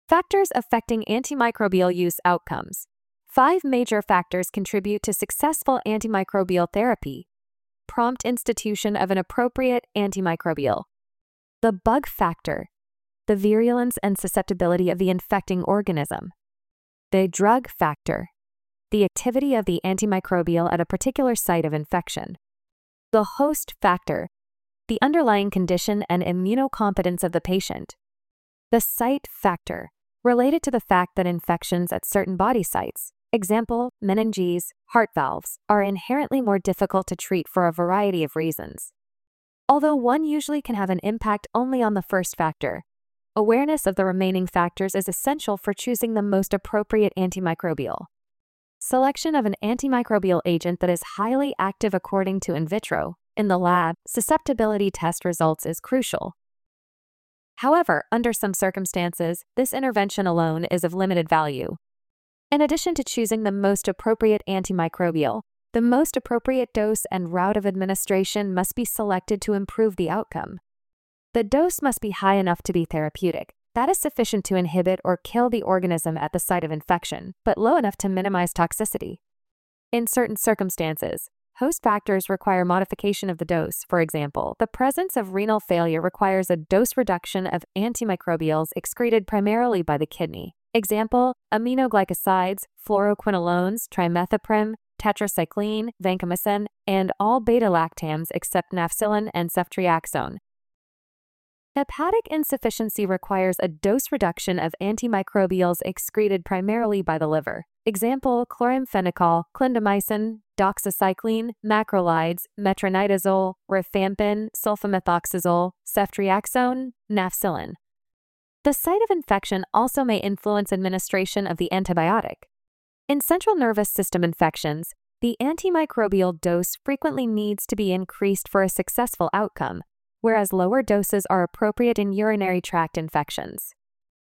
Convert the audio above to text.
Factors affecting antimicrobial use outcomes. 5 major factors contribute to successful antimicrobial therapy. Prompt institution of an appropriate antimicrobial. The bug factor, the virulence and susceptibility of the infecting organism. The drug factor, the activity of the antimicrobial at a particular site of infection. The host factor, the underlying condition and immunocompetence of the patient. The site factor, related to the fact that infections at certain body sites, example, meninges, heart valves, are inherently more difficult to treat for a variety of reasons. Although one usually can have an impact only on the first factor, awareness of the remaining factors is essential for choosing the most appropriate antimicrobial. Selection of an antimicrobial agent that is highly active according to in vitro, in the lab, susceptibility test results is crucial. However, under some circumstances, this intervention alone is of limited value. In addition to choosing the most appropriate antimicrobial, the most appropriate dose and route of administration must be selected to improve the outcome. The dose must be high enough to be therapeutic. That is sufficient to inhibit or kill the organism at the site of infection, but low enough to minimize toxicity. In certain circumstances, host factors require modification of the dose. For example, the presence of renal failure requires a dose reduction of antimicrobials excreted primarily by the kidney. Example, aminoglycosides, fluoroquinolones, trimethoprim, tetracycline, vancomycin, and all beta-lactams except nafcillin and ceftriaxone. Hepatic insufficiency requires a dose reduction of antimicrobials excreted primarily by the liver. Example, chloramphenicol, clindamycin, doxycycline, macrolides, metronidazole, rifampin, sulfamethoxazole, ceftriaxone, nafcillin. The site of infection also may influence administration of the antibiotic. In central nervous system infections, the antimicrobial dose frequently needs to be increased for a successful outcome, whereas lower doses are appropriate in urinary tract infections.